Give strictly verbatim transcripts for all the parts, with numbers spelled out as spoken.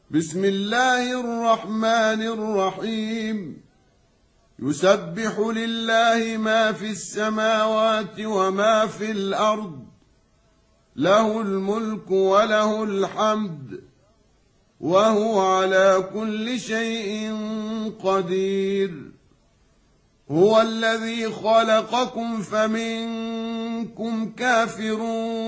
بسم الله الرحمن الرحيم يسبح لله ما في السماوات وما في الأرض له الملك وله الحمد وهو على كل شيء قدير هو الذي خلقكم فمنكم كافر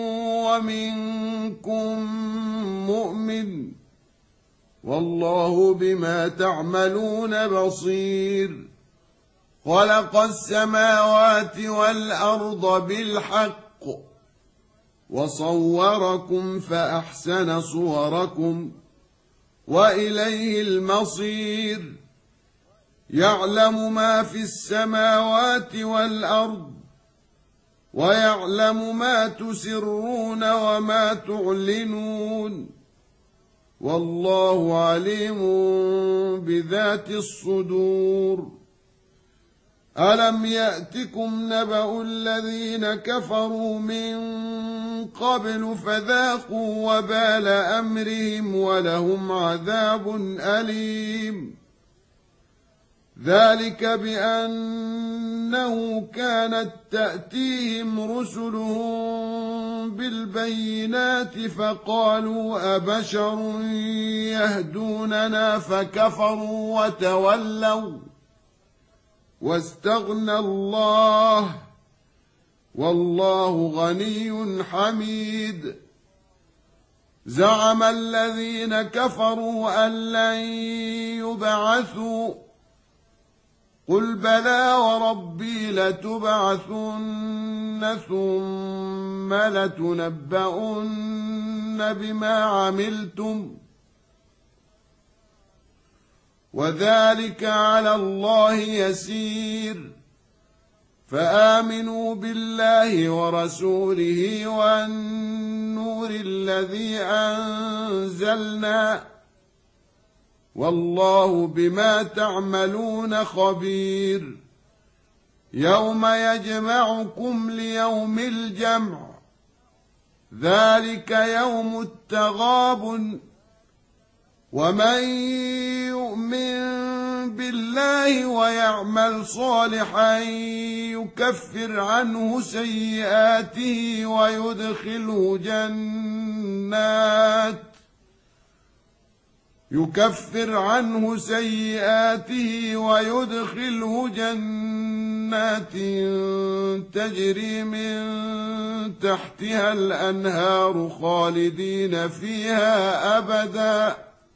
ومنكم مؤمن والله بما تعملون بصير خلق السماوات والأرض بالحق وصوركم فأحسن صوركم وإليه المصير يعلم ما في السماوات والأرض ويعلم ما تسرون وما تعلنون والله عليم بذات الصدور ألم يأتكم نبأ الذين كفروا من قبل فذاقوا وبال أمرهم ولهم عذاب أليم ذلك بأنه كانت تأتيهم رسلهم بالبينات فقالوا أبشر يهدوننا فكفروا وتولوا واستغنى الله والله غني حميد زعم الذين كفروا أن لن يبعثوا قل بلى وربي لتبعثن ثم لتنبؤن بما عملتم وذلك على الله يسير فآمنوا بالله ورسوله والنور الذي أنزلنا والله بما تعملون خبير يوم يجمعكم ليوم الجمع ذلك يوم التغابن ومن يؤمن بالله ويعمل صالحا يكفر عنه سيئاته ويدخله جنات يكفر عنه سيئاته ويدخله جنات تجري من تحتها الأنهار خالدين فيها أبدا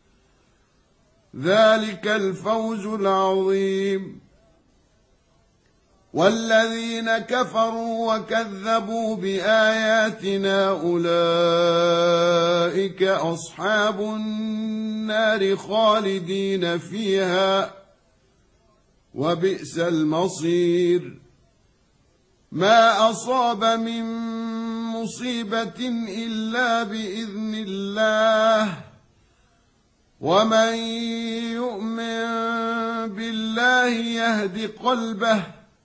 ذلك الفوز العظيم والذين كفروا وكذبوا بآياتنا أولئك أصحاب النار خالدين فيها وبئس المصير ما أصاب من مصيبة إلا بإذن الله ومن يؤمن بالله يهد قلبه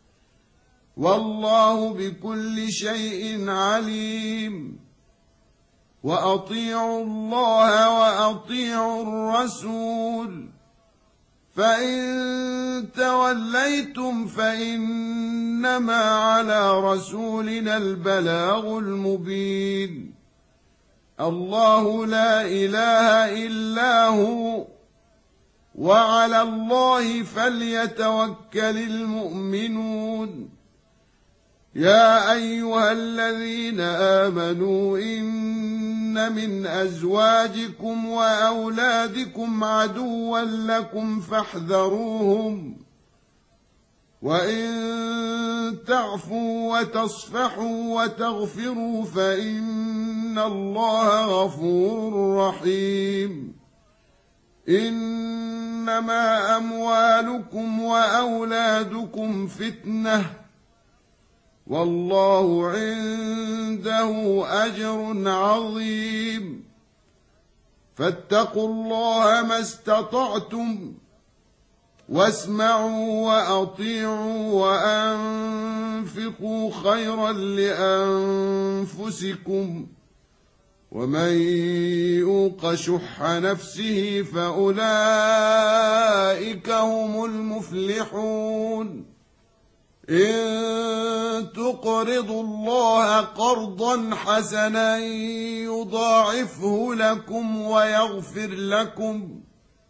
والله بكل شيء عليم وأطيعوا الله وأطيعوا الرسول فإن توليتم فإنما على رسولنا البلاغ المبين الله لا إله إلا هو وعلى الله فليتوكل المؤمنون يا أيها الذين آمنوا إن من أزواجكم وأولادكم عدوا لكم فاحذروهم وإن تعفوا وتصفحوا وتغفروا فإن الله غفور رحيم إنما أموالكم وأولادكم فتنة والله عنده أجر عظيم فاتقوا الله ما استطعتم واسمعوا وأطيعوا وأنفقوا خيرا لأنفسكم ومن يوق شح نفسه فأولئك هم المفلحون إن تقرضوا الله قرضا حسنا يضاعفه لكم ويغفر لكم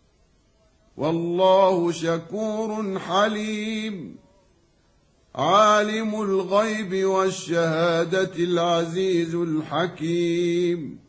والله شكور حليم عالم الغيب والشهادة العزيز الحكيم